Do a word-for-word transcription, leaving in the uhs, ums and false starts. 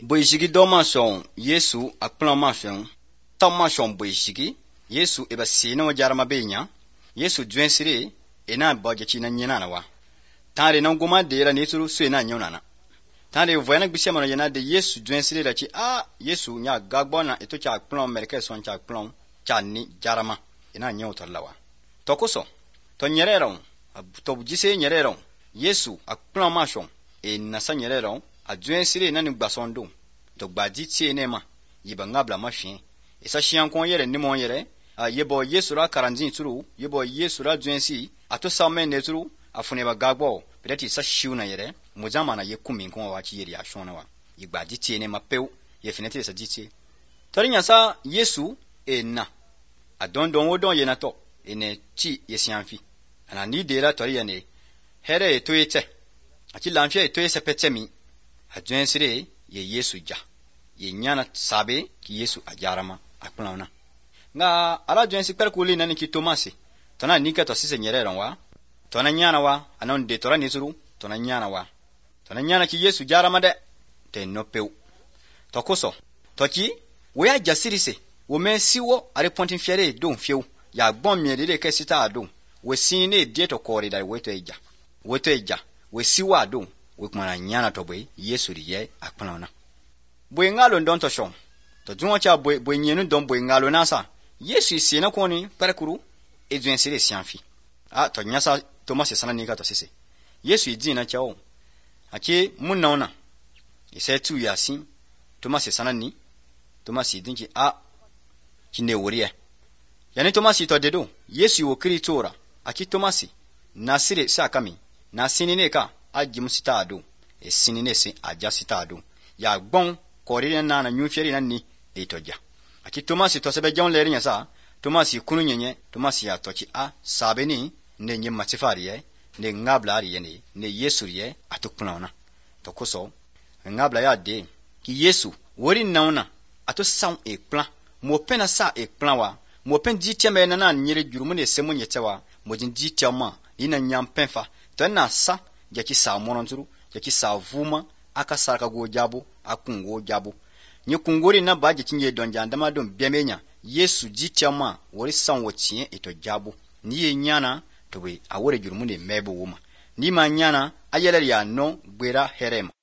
Boishigi doma shon Yesu akplan ma shon tamma shon boishigi Yesu eba sino jarama benya Yesu dwensire ena baje na nyina na wa tare na ngoma de ra neturu so ena nyona na tare voyana gbisia mano yana de Yesu dwensire ra chi ah Yesu nya gagbona eto cha akplan merke son cha akplan cha ni jarama ena nyo torlawa tokoso to nyerero to bujise nyerero Yesu akplan ma shon e na sa nyerero adwensire na ni gbasondo to gbadi tie nema yiba ngabla mafin isa shian kon yere ni mon yere a yebo Yesu ra karanzin turu yebo Yesu ra dwensi ato samen ne turu afune ba gagbo pedati sa shiu na yere mujama na yekumin kon wa chi yeri ya shona wa yigbadi tie nema pew ye finete sa ditie torinya sa Yesu e na adondon wodon ye na to ene ti yesianfi ana ni de la toriya ne here to yete ati lamfia to yese petemi adwensire ye Yesu ja ye nyana sabe ki Yesu ajarama akplana nga ala dwensi perkuli nani ki Tomasi tona nika to sise nyerera wa tona nyana wa anon de tora nisuru tona nyana wa tona nyana ki Yesu jarama de te no peu tokoso toki we ajasirise wo mensiwo are pontin fiere don fieu ya gbon miede de kesita ado we sine de to kori da we to eja we to eja we siwa ado we kuma nyana to boy Yesu riye akplana boy ngalo don to shon to junwa cha boy boy nyenu don boy ngalo nasa Yesu isi na koni parakuru edwensire sianfi a to nyasa Thomas sana nika to sese Yesu idi na chao ake munnaona ise tu yasin Thomas sana ni Thomas idinki a kine woriye yani Thomas to dedo Yesu wo kritora ake Thomas nasire sakami na sinine ka ajimusita ado e sinine se ajasita ado ya gbon korire na na nyufieri na ni etoja aki Thomas to sebe jon leri nyasa Thomas kunu nyenye Thomas ya tochi a sabeni ne nyi matifariye ne ngabla ariye ne ne Yesu riye atukuna to koso ngabla ya de ki Yesu wori nauna ato san e plan mo pena sa e plan wa mo pen diteme na na nyere jurumu ne semu nyetewa mo din ditema ina nyampenfa to na sa jaki sa mononturu jaki sa vuma aka sarka go jabo akungo jabo nyi kungori na baje kinye don jandama don biamenya Yesu jitiama wori san wotie eto jabo ni ye nyana to we awore jurumu ne mebo wuma ni ma nyana ayele ya no gbera herema